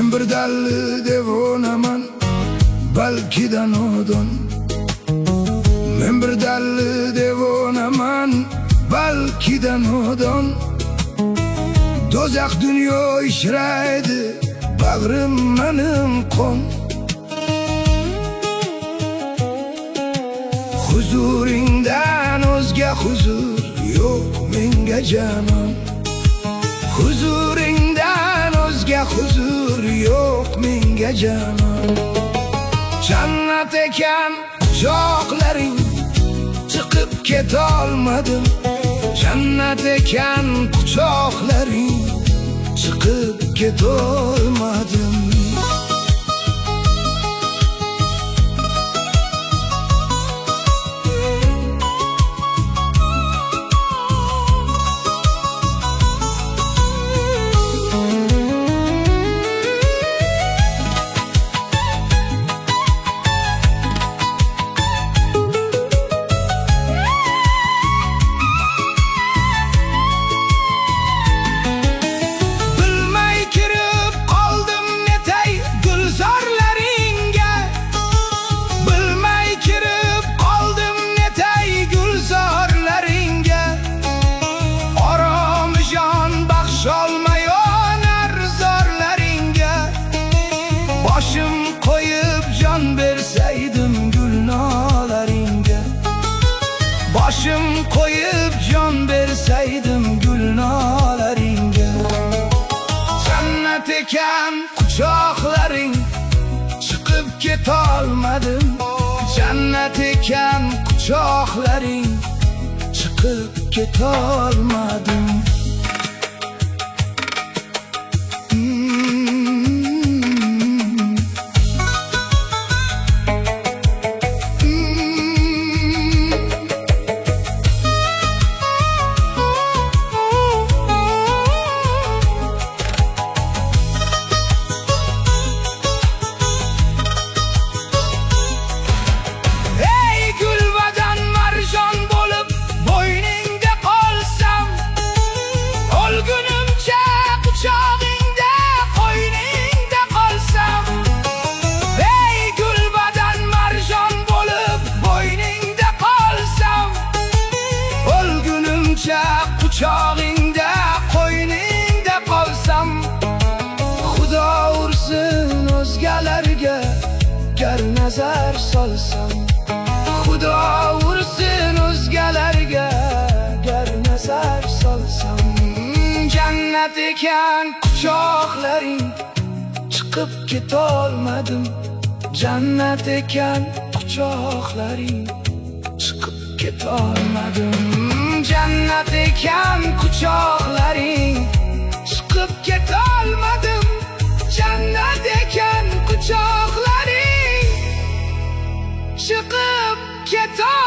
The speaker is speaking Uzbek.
Men bir dalli devonaman, balki da nodon. Men bir dalli devonaman, balki da nodon. Do'zax dunyo ishraydi, bag'rim mening qon. Huzuringdan o'zga huzur yo'q menga janon. Huzuringdan o'zga huzur yo'q menga janon. Jannat ekan quchoqlaring, chiqib ketolmadim. Jannat ekan quchoqlaring, chiqib ketolmadim. Başım koyup can verseydim gülnalaringe. Başım koyup can verseydim gülnalaringe. Cennet eken kucakların, çıkıp ketolmadim. Cennet eken kucakların, çıkıp ketolmadim. Quchog'ingda, qo'yningda qolsam, Xudo ursin o'zgalarga gar nazar solsam. Xudo ursin o'zgalarga gar nazar solsam. Jannat ekan quchoqlaring, chiqib ketolmadim. Jannat ekan quchoqlaring, chiqib ketolmadim. Jannat ekan quchoqlaring, chiqib ketolmadim. Jannat ekan quchoqlaring, chiqib ketolmadim.